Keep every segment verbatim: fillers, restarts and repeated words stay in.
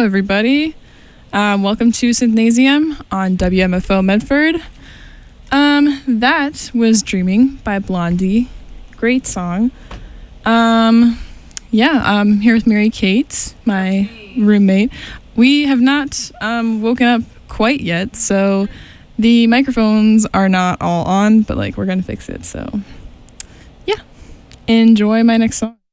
everybody. Um, welcome to Synthnasium on W M F O Medford. Um, that was Dreaming by Blondie. Great song. Um, yeah, I'm here with Mary Kate, my roommate. We have not um, woken up quite yet, so the microphones are not all on, but like we're gonna fix it. So yeah, enjoy my next song.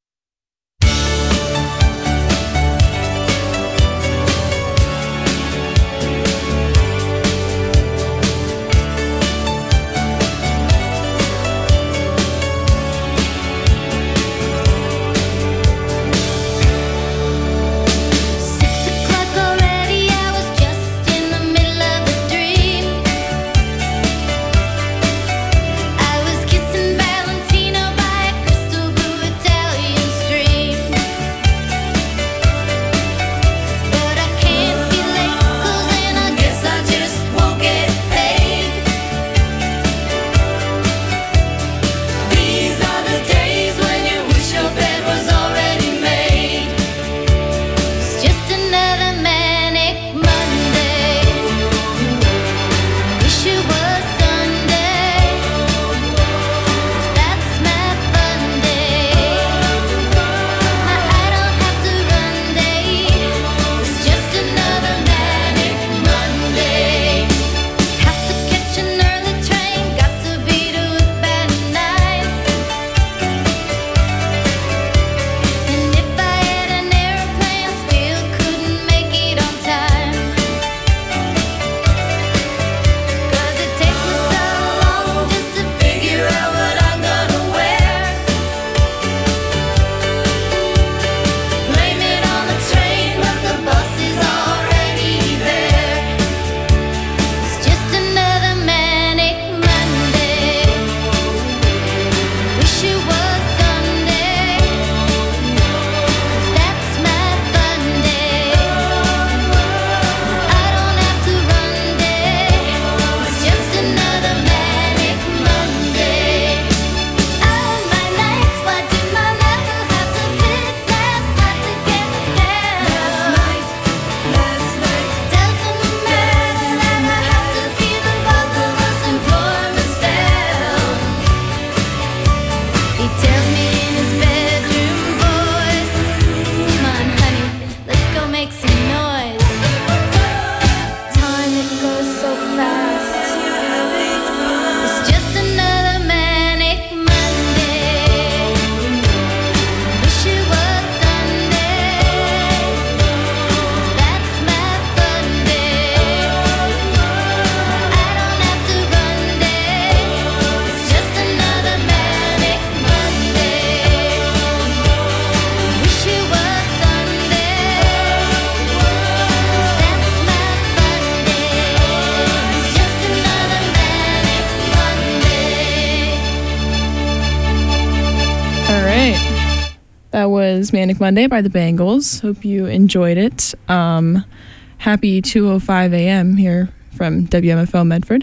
Manic Monday by the Bangles. Hope you enjoyed it. Um, happy two oh five a.m. here from W M F O Medford.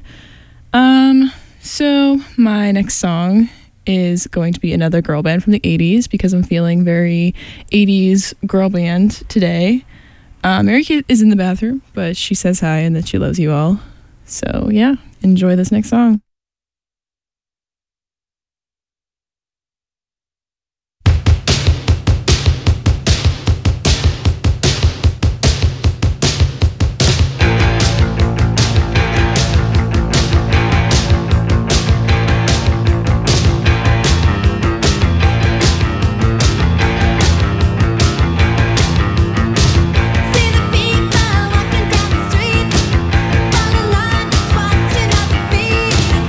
Um, so my next song is going to be another girl band from the eighties because I'm feeling very eighties girl band today. Uh, Mary Kate is in the bathroom, but she says hi and that she loves you all. So yeah, enjoy this next song. Walking down the street, on the line, just watching other feet.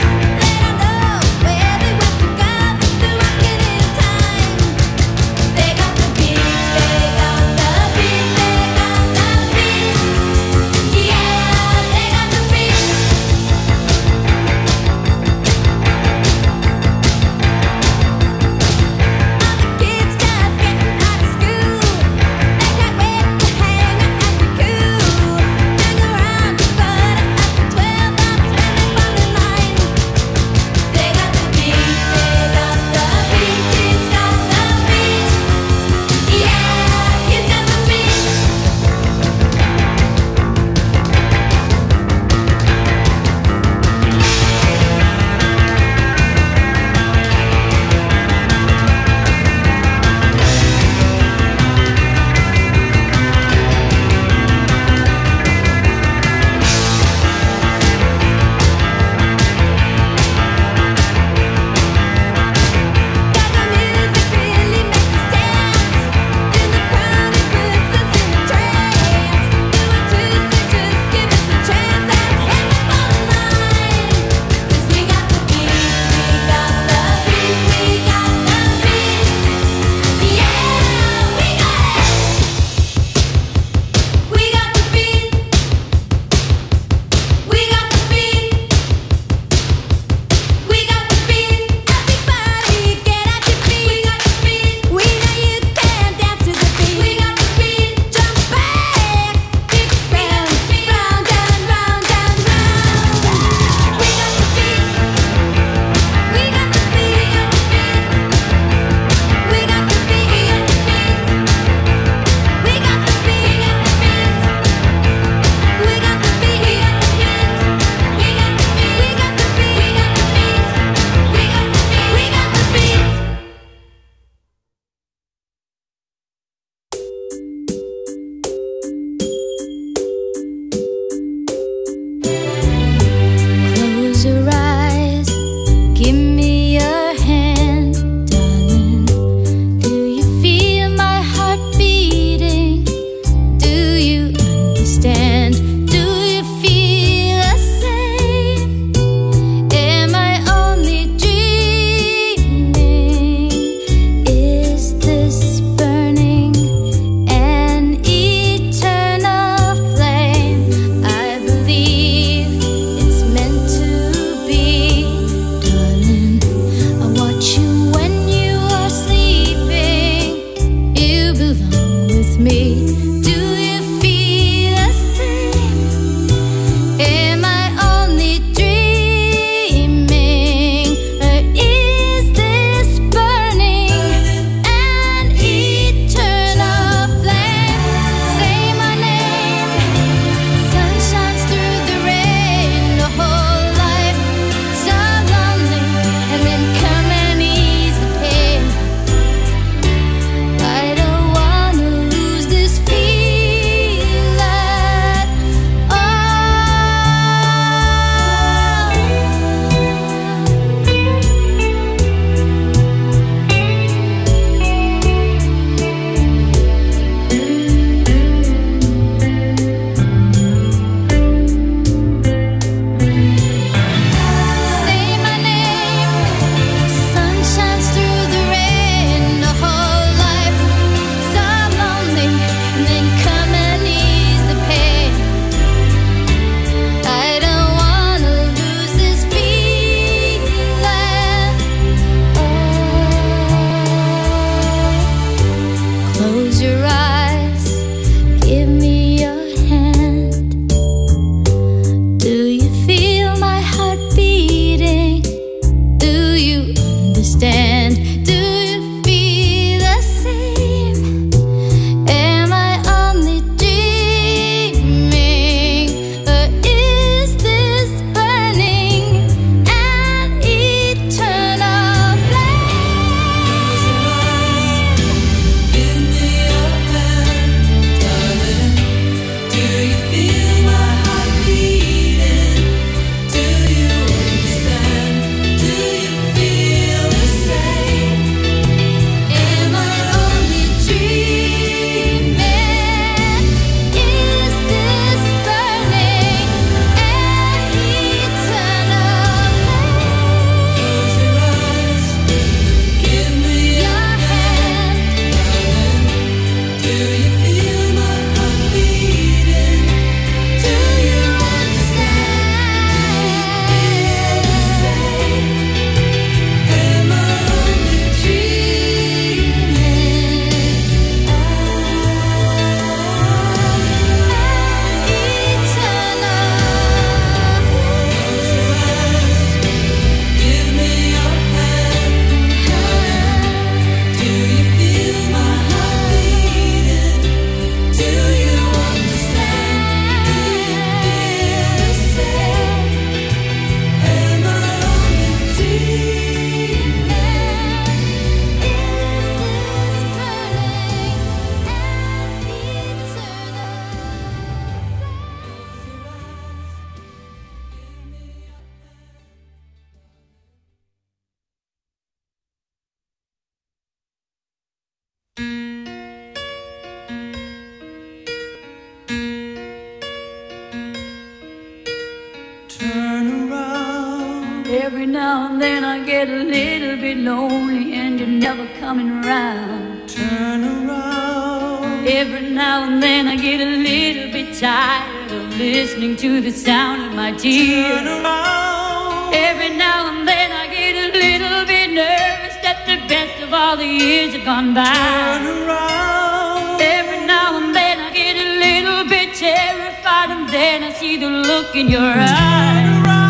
Every now and then I get a little bit lonely and you're never coming around. Turn around. Every now and then I get a little bit tired of listening to the sound of my tears. Turn around. Every now and then I get a little bit nervous that the best of all the years have gone by. Turn around. Every now and then I get a little bit terrified, and then I see the look in your eyes.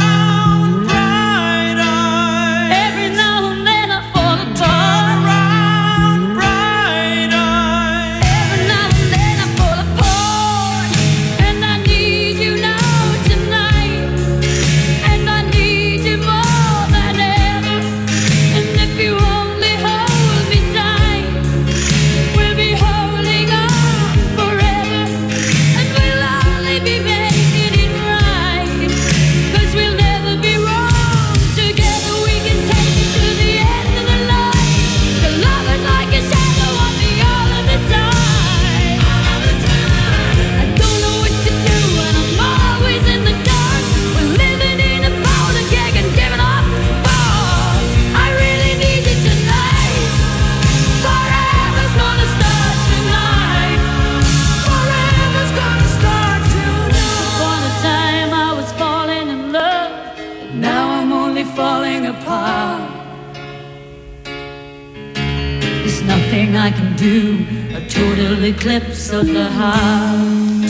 I can do a total eclipse of the heart.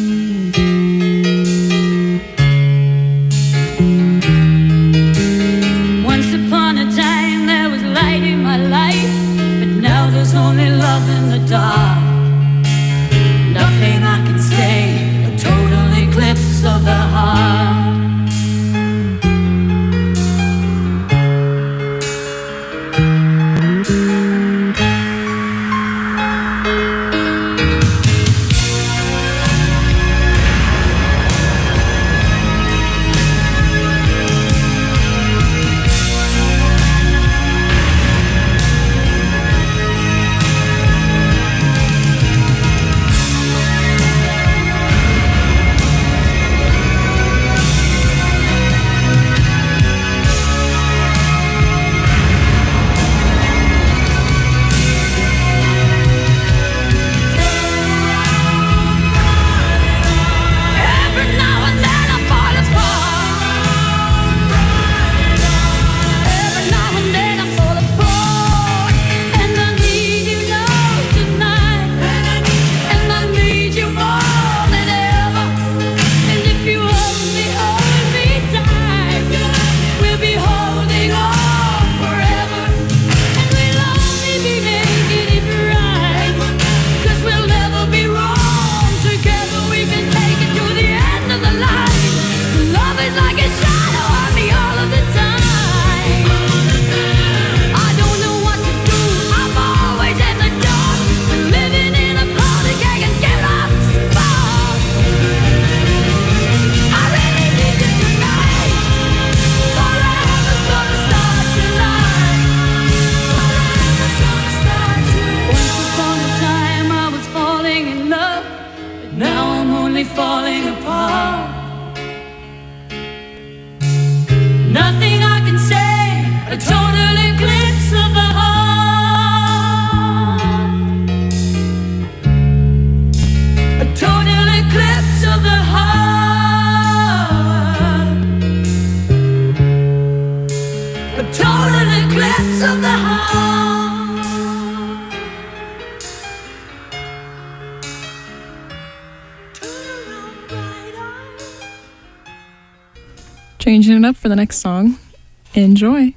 Once upon a time there was light in my life, but now there's only love in the dark. Nothing I can say, a total eclipse of the heart. Changing it up for the next song. Enjoy.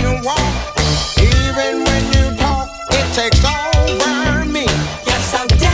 Takes over me. Yes, I'm dead.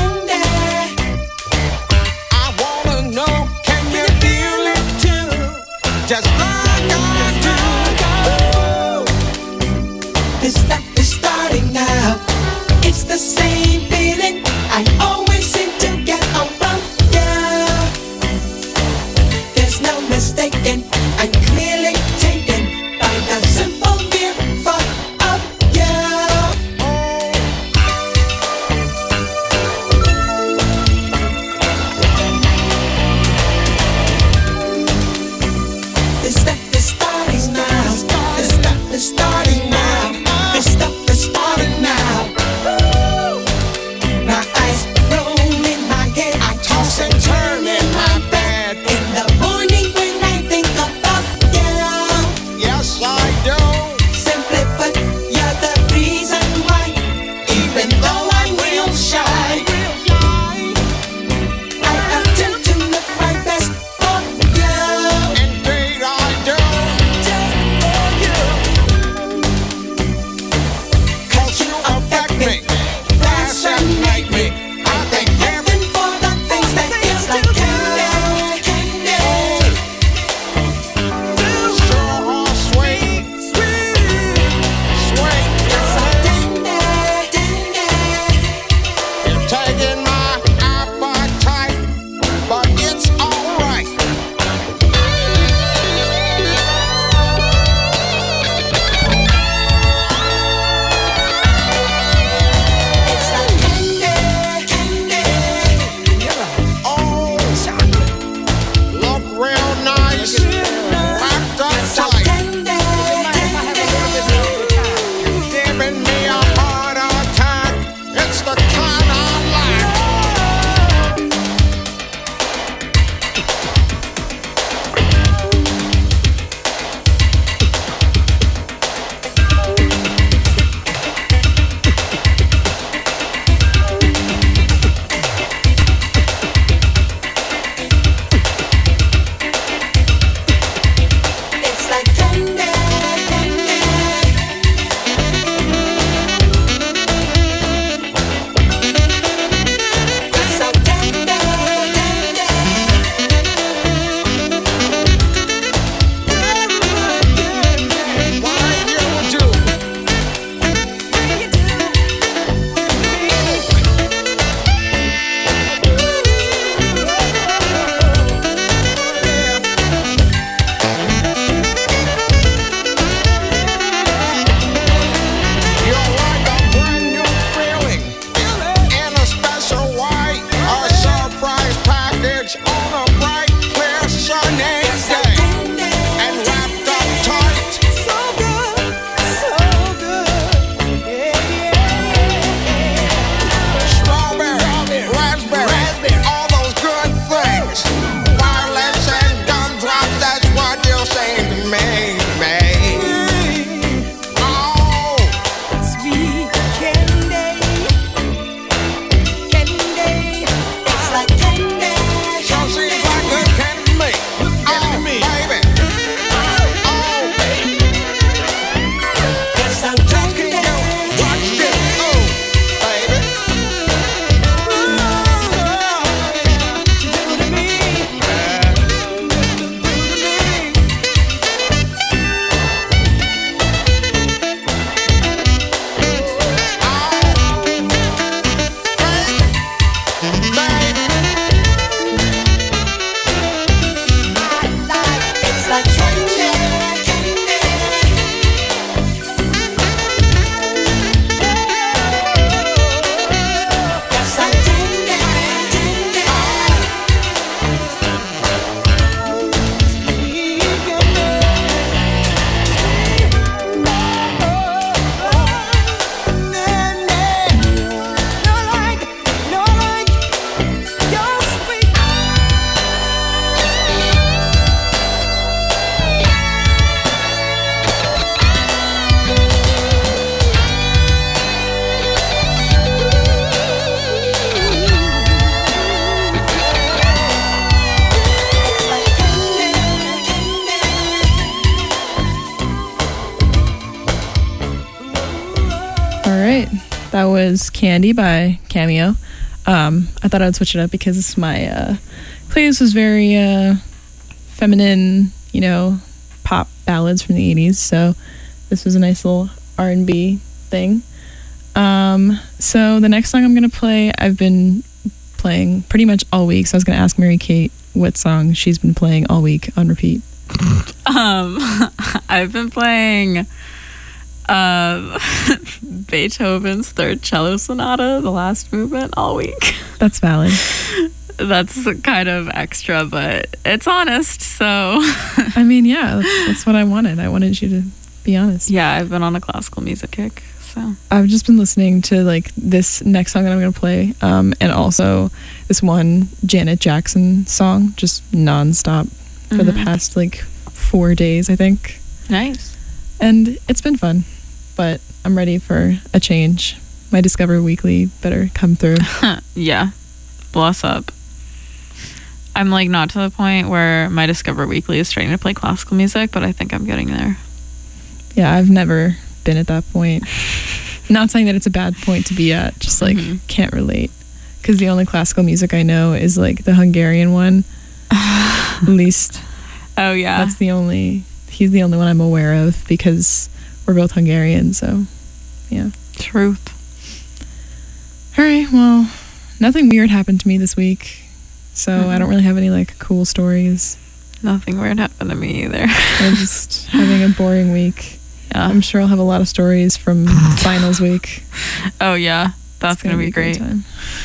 was Candy by Cameo. Um, I thought I'd switch it up because my uh, playlist was very uh, feminine, you know, pop ballads from the eighties. So this was a nice little R and B thing. Um, so the next song I'm going to play, I've been playing pretty much all week. So I was going to ask Mary Kate what song she's been playing all week on repeat. Um, I've been playing uh, Beethoven's Third Cello Sonata, the last movement, all week. That's valid. That's kind of extra, but it's honest, so. I mean, yeah, that's, that's what I wanted. I wanted you to be honest. Yeah, I've been on a classical music kick, so. I've just been listening to like this next song that I'm going to play, um, and also this one Janet Jackson song, just nonstop for mm-hmm. the past like four days, I think. Nice. And it's been fun, but I'm ready for a change. My Discover Weekly better come through. Yeah, bless up. I'm like not to the point where my Discover Weekly is trying to play classical music, but I think I'm getting there. Yeah, I've never been at that point. Not saying that it's a bad point to be at, just like mm-hmm. can't relate. Because the only classical music I know is like the Hungarian one. At least. Oh yeah. That's the only, he's the only one I'm aware of because we're both Hungarian, so yeah. Truth. All right, well, nothing weird happened to me this week. So mm-hmm. I don't really have any like cool stories. Nothing weird happened to me either. I'm just having a boring week. Yeah. I'm sure I'll have a lot of stories from finals week. Oh yeah, that's gonna, gonna be, be great. Time.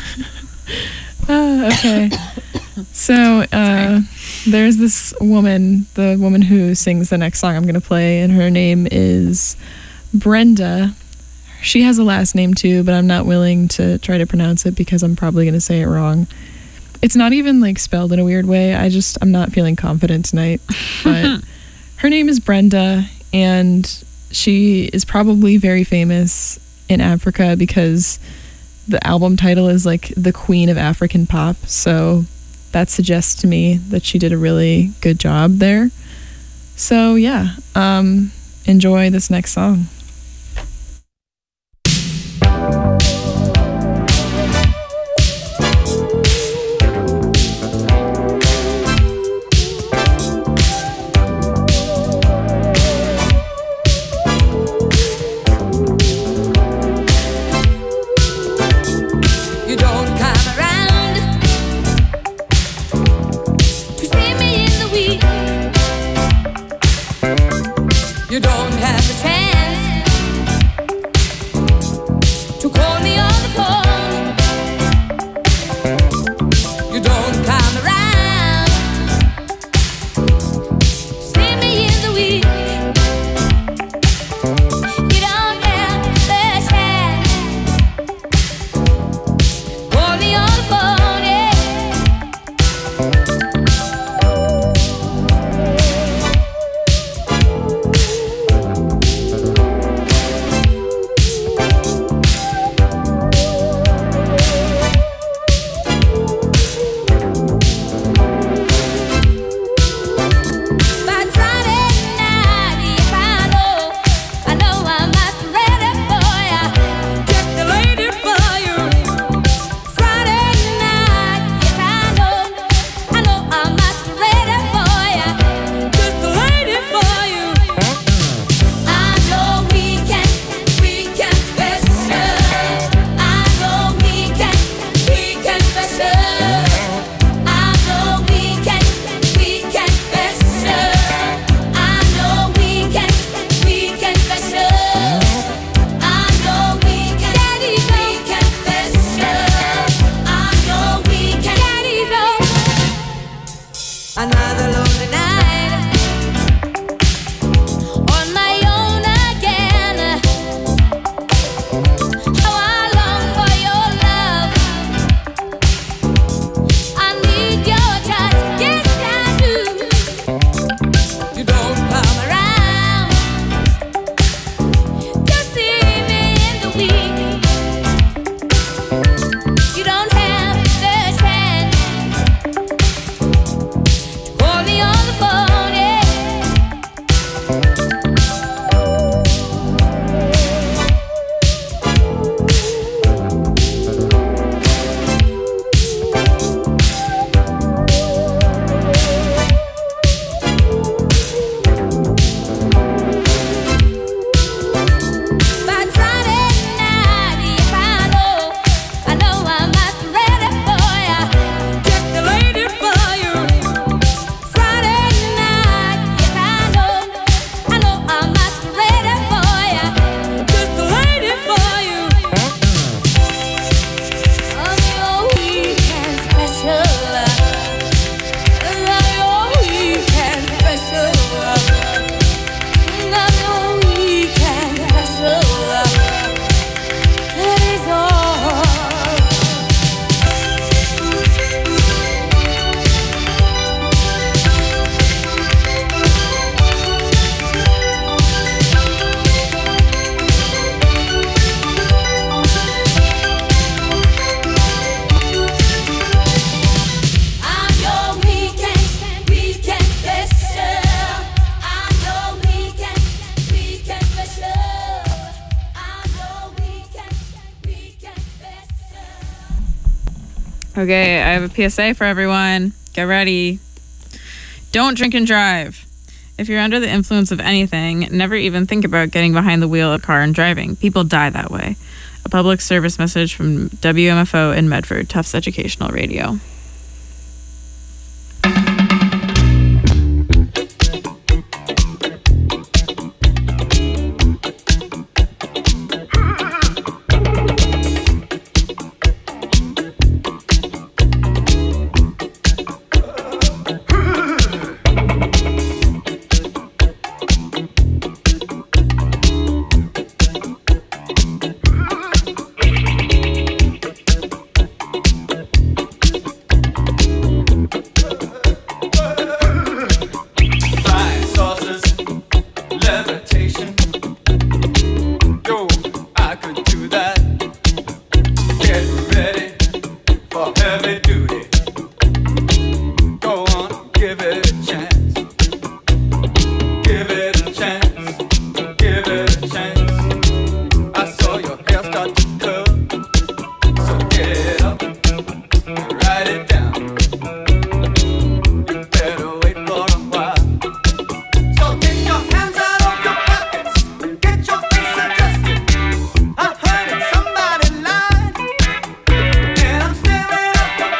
uh, okay. So uh, there's this woman, the woman who sings the next song I'm gonna play, and her name is Brenda. She has a last name too, but I'm not willing to try to pronounce it because I'm probably gonna say it wrong. It's not even like spelled in a weird way. I just, I'm not feeling confident tonight. But her name is Brenda, and she is probably very famous in Africa because the album title is like The Queen of African Pop. So that suggests to me that she did a really good job there. So yeah, um, enjoy this next song. You don't have a chance. Okay, I have a P S A for everyone. Get ready. Don't drink and drive. If you're under the influence of anything, never even think about getting behind the wheel of a car and driving. People die that way. A public service message from W M F O in Medford, Tufts Educational Radio. Somebody lied, and I'm staring up.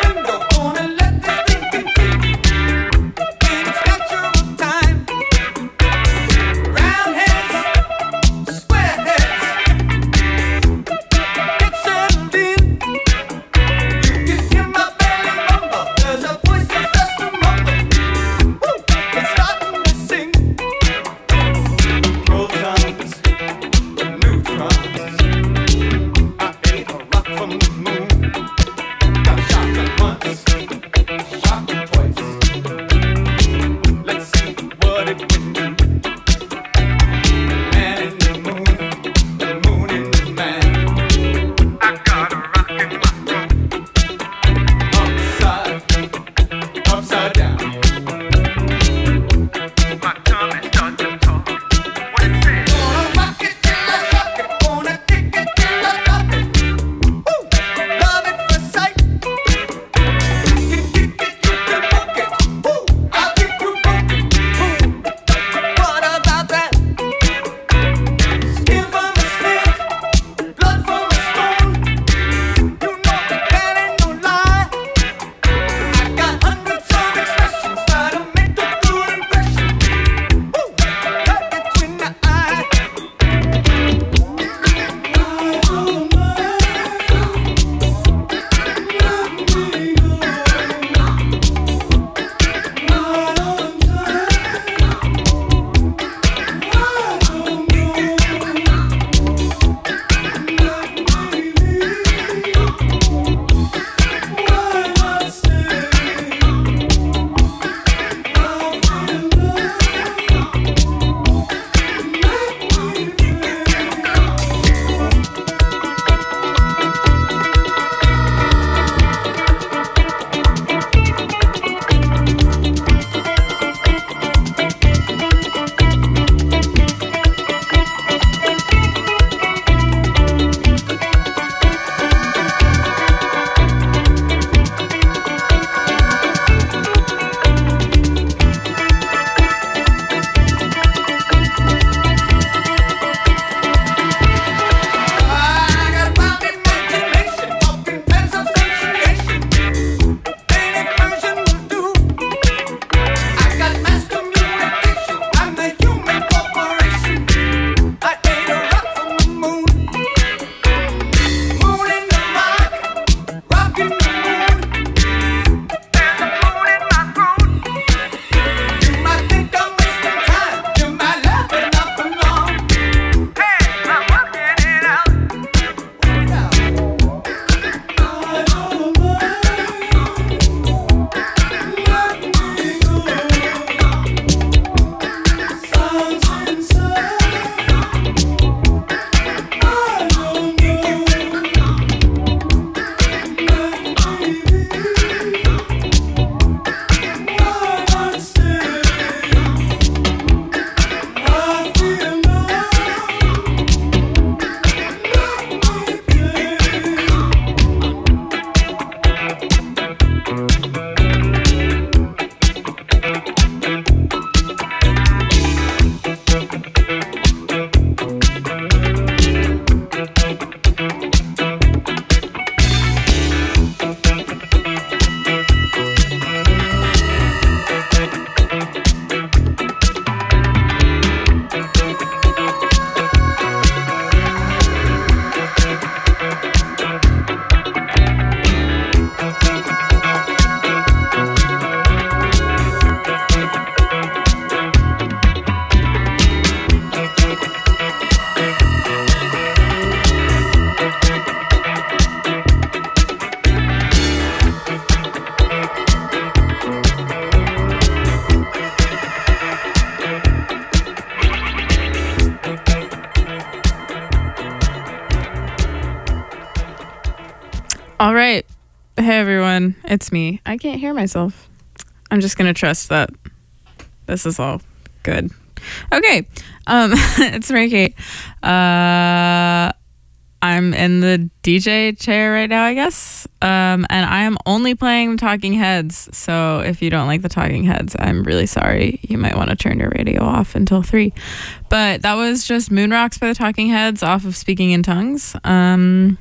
All right. Hey, everyone. It's me. I can't hear myself. I'm just going to trust that this is all good. Okay. Um, it's Mary Kate. Uh, I'm in the D J chair right now, I guess. Um, and I am only playing Talking Heads. So if you don't like the Talking Heads, I'm really sorry. You might want to turn your radio off until three. But that was just Moon Rocks by the Talking Heads off of Speaking in Tongues. Um...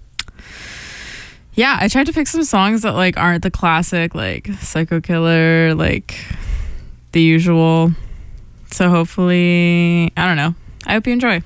Yeah, I tried to pick some songs that like aren't the classic like Psycho Killer, like the usual. So hopefully, I don't know. I hope you enjoy.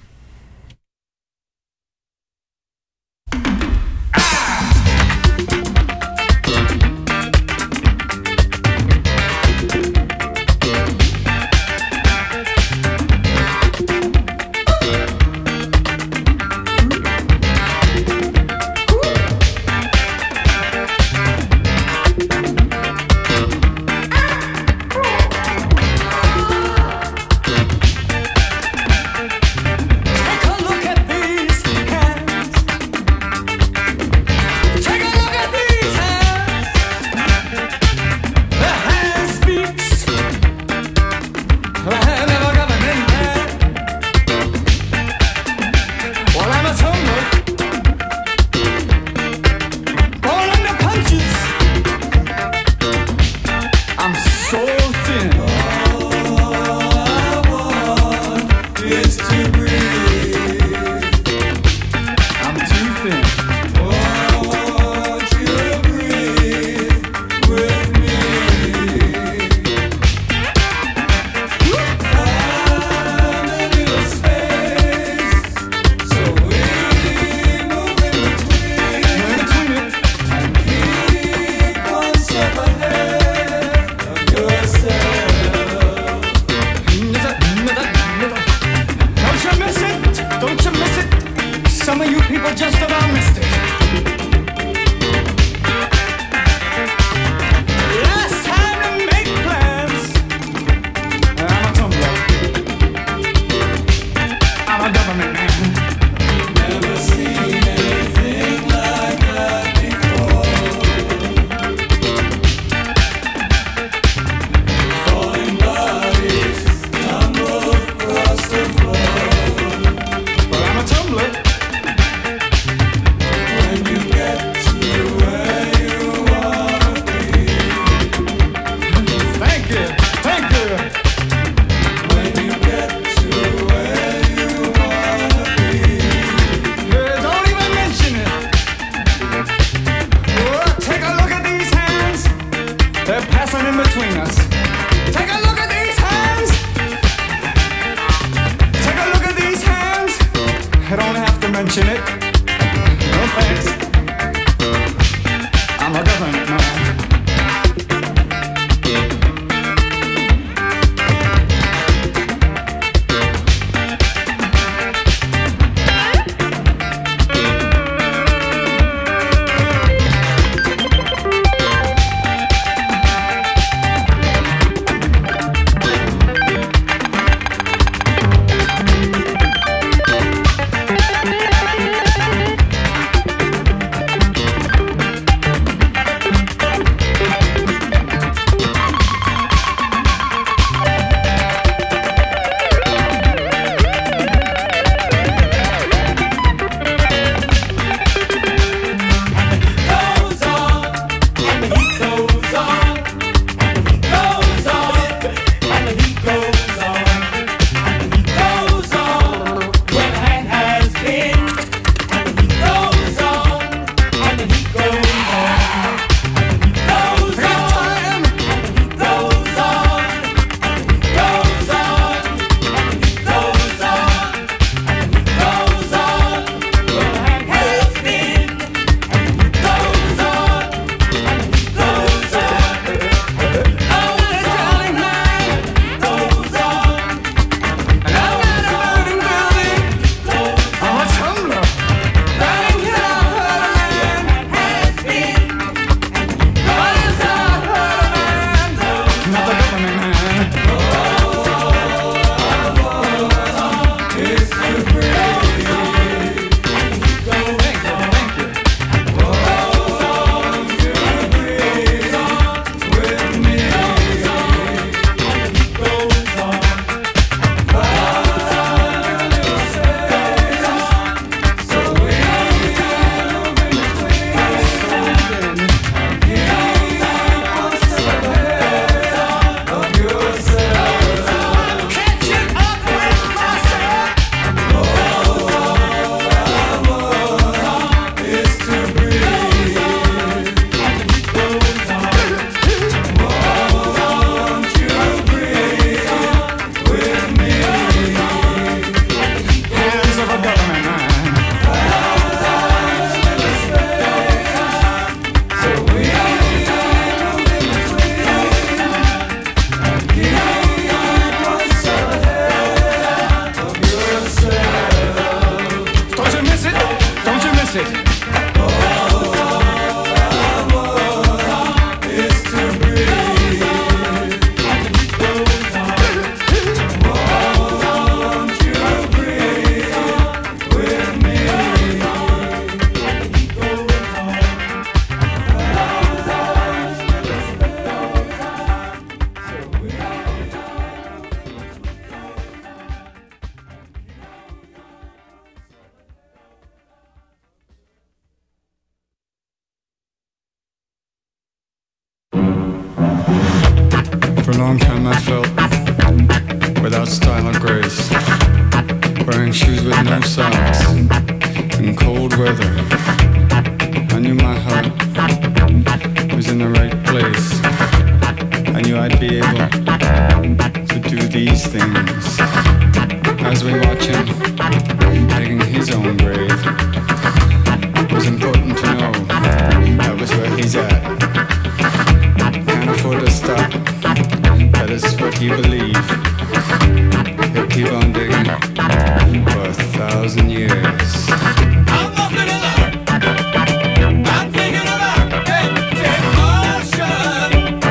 long time I felt without style or grace, wearing shoes with no socks in cold weather. I knew my heart was in the right place. I knew I'd be able to do these things. As we watch him digging his own grave, it was important to know that was where he's at. Can't afford to stop, that is what he believed. He'll keep on digging for a thousand years. I'm walking along. I'm thinking about empty ocean.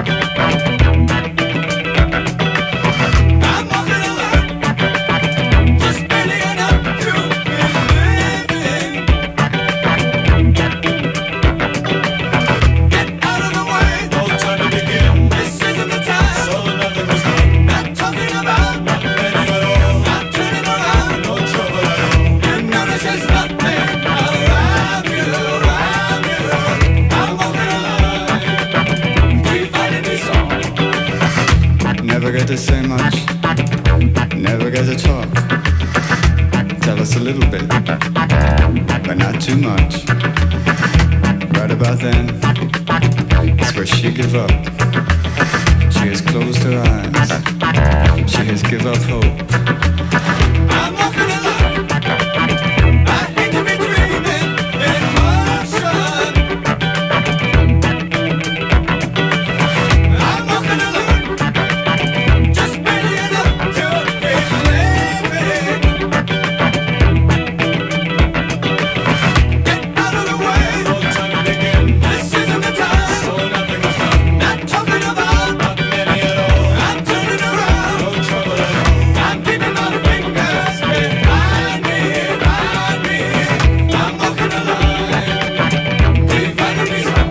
I'm walking along, just barely enough to be living. Get out of the way, no time to begin. This isn't the time, so nothing was done. Not talking about, not many at all. Not turning around, no trouble at all. You notice there's nothing around you, around you. I'm walking along, keep finding me song. Never get to say much, never get to talk. Tell us a little bit, but not too much. Right about then, it's where she give up. She has closed her eyes, she has give up hope. I'm walking along, I hate to be dreaming in motion. I'm walking along, just barely enough to be living. Get out of the way, no time to begin. This isn't the time, so nothing was done. Not talking about, not many at all. I'm turning around, no trouble at all. I'm keeping my fingers behind me, behind me. I'm walking along, keep finding me some.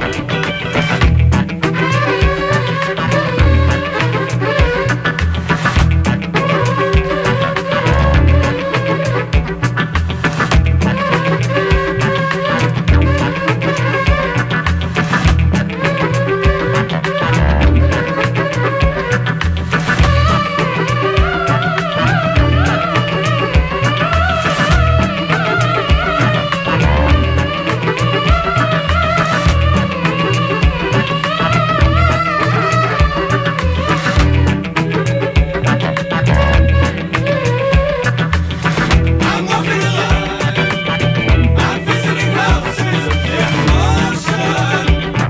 I'm walking along, I'm visiting houses in motion.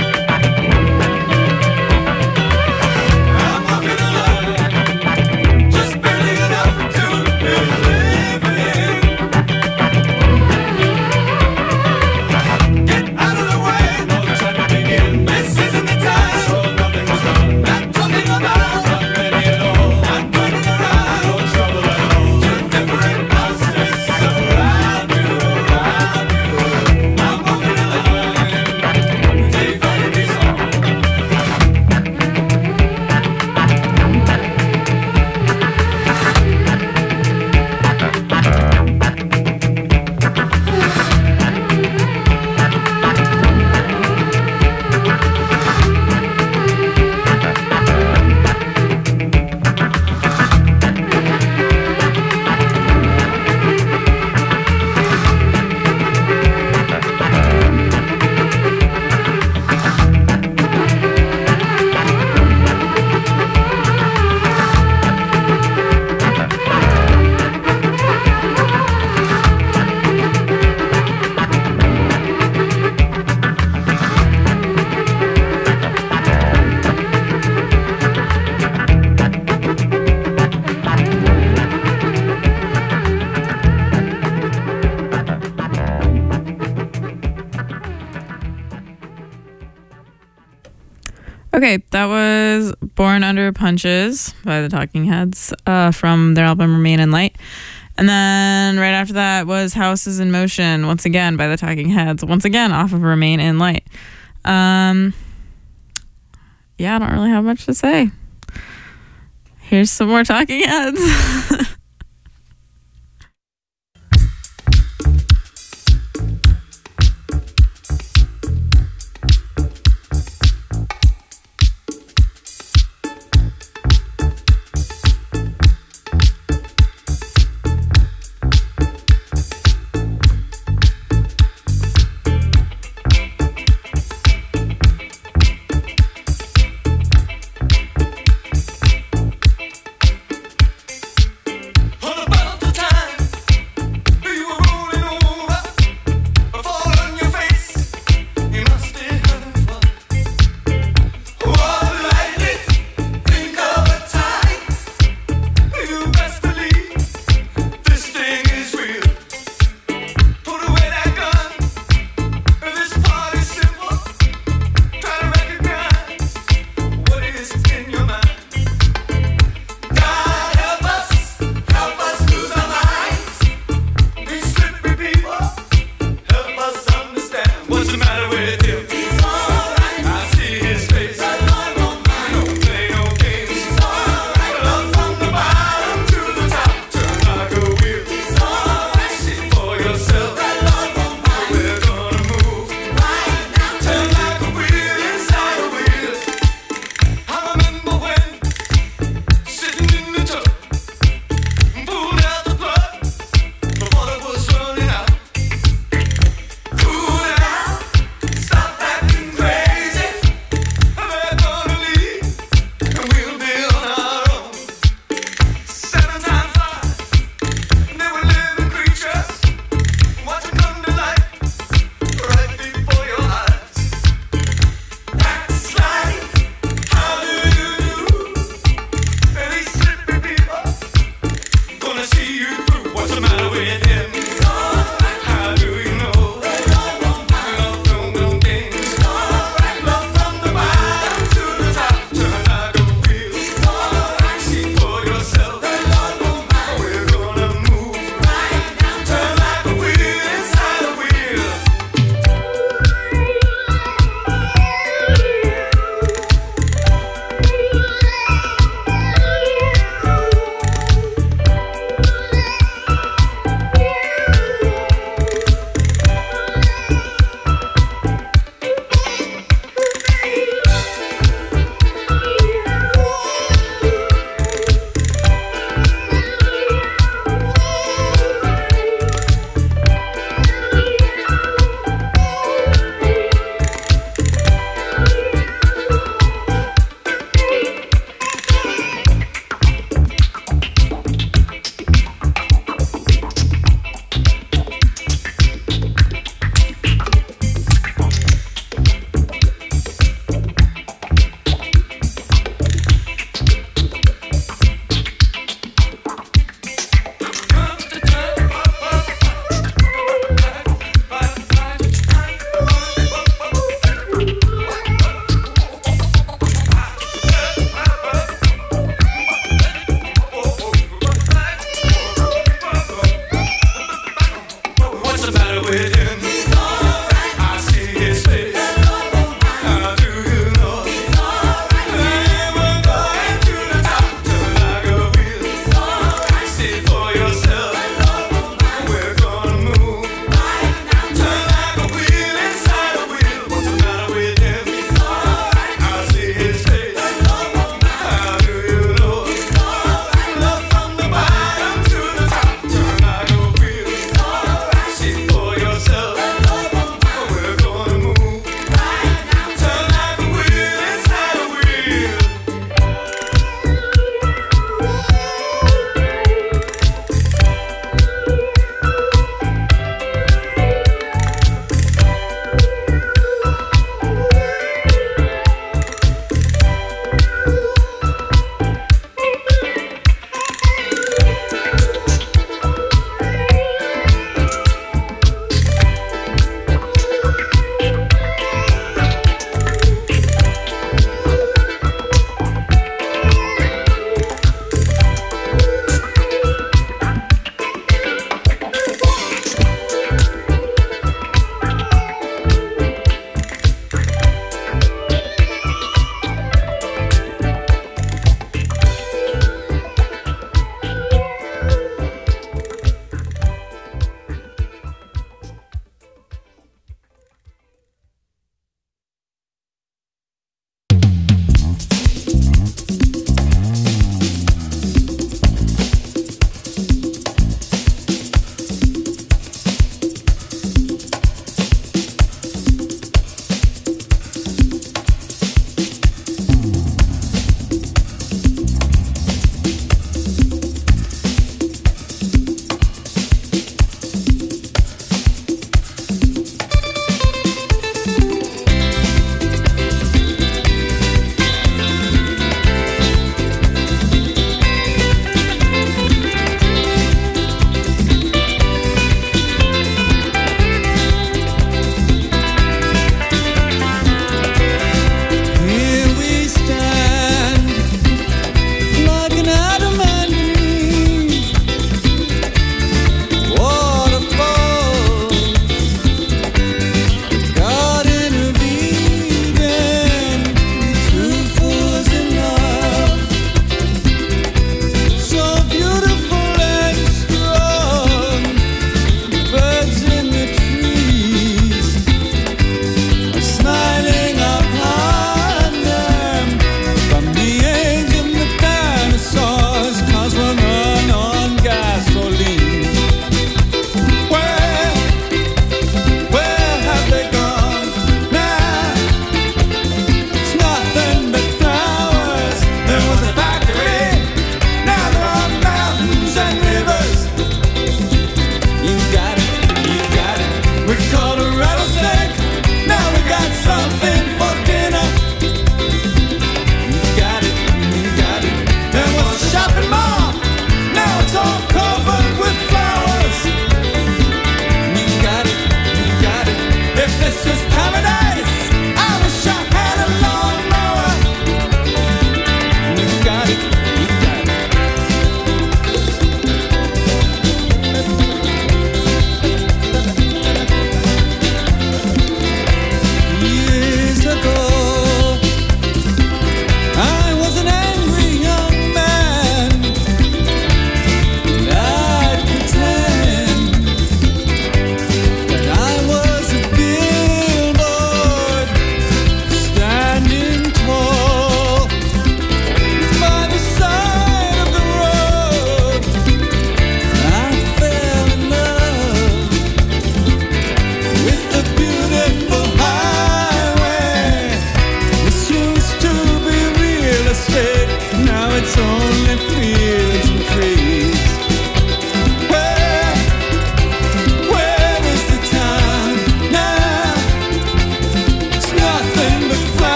I'm walking along, just barely enough to be living. Get out of the way, no time to begin. This isn't the time, so nothing was done. Not talking about, not many at all. I'm turning around, no trouble at all. Two different houses around you, around you. I'm walking along, keep finding me some. Okay, that was Born Under Punches by the Talking Heads uh, from their album Remain in Light. And then right after that was Houses in Motion, once again by the Talking Heads, once again off of Remain in Light. Um, yeah, I don't really have much to say. Here's some more Talking Heads.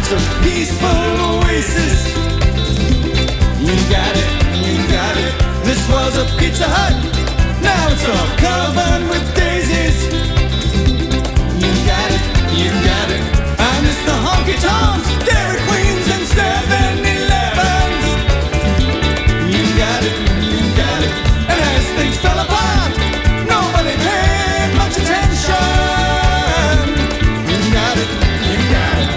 a peaceful oasis. You got it, you got it. This was a Pizza Hut. Now it's all covered with daisies. You got it, you got it. I miss the honky tonks, Dairy Queens, and seven elevens. You got it, you got it. And as things fell apart, nobody paid much attention. You got it, you got it.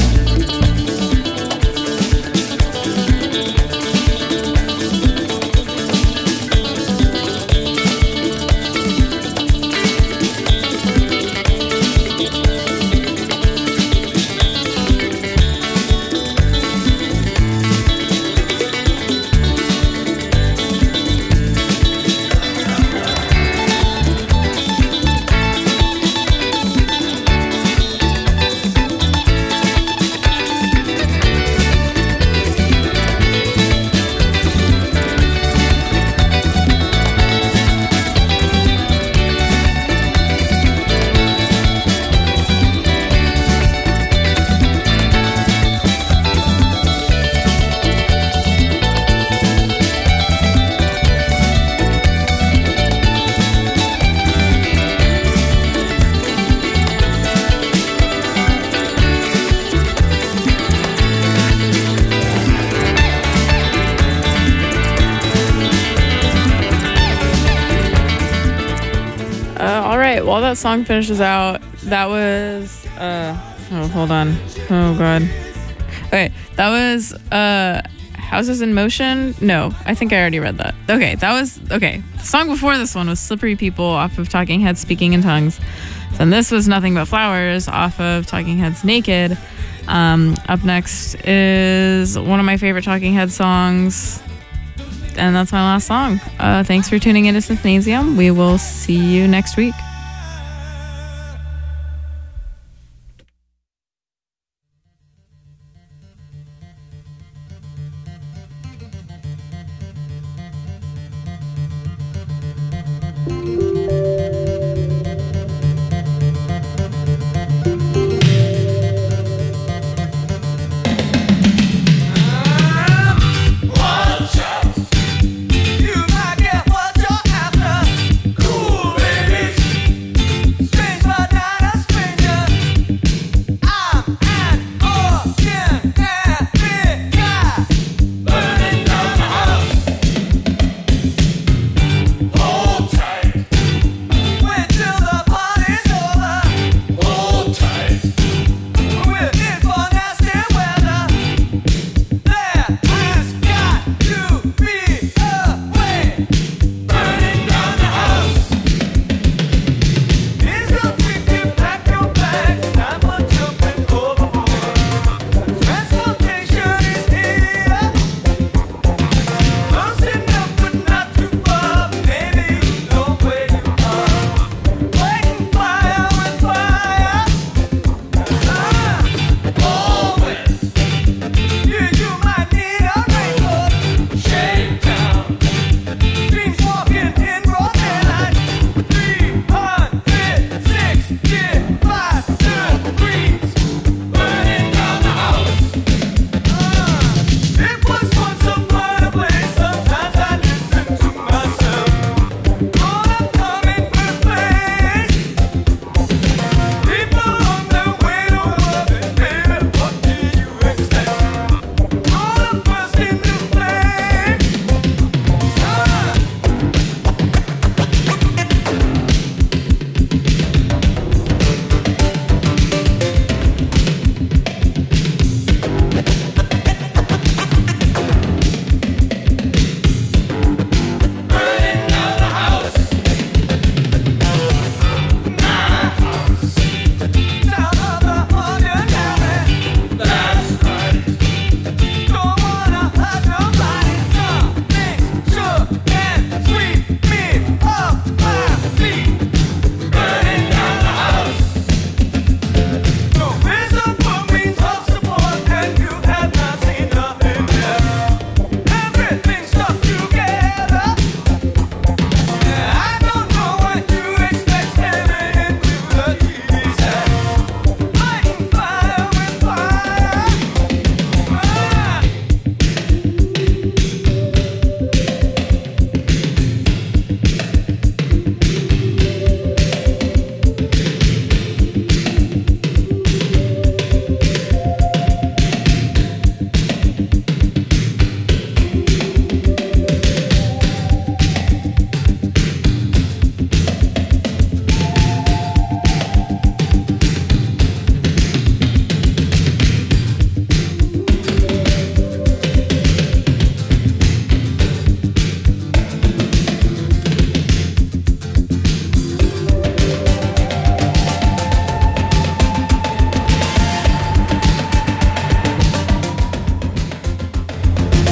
While that song finishes out, that was uh oh hold on oh god okay that was uh Houses in Motion. No, I think I already read that. Okay, that was okay. The song before this one was Slippery People off of Talking Heads Speaking in Tongues. Then this was Nothing But Flowers off of Talking Heads Naked. Um, up next is one of my favorite Talking Heads songs, and that's my last song. Uh, thanks for tuning into Synthnasium. We will see you next week.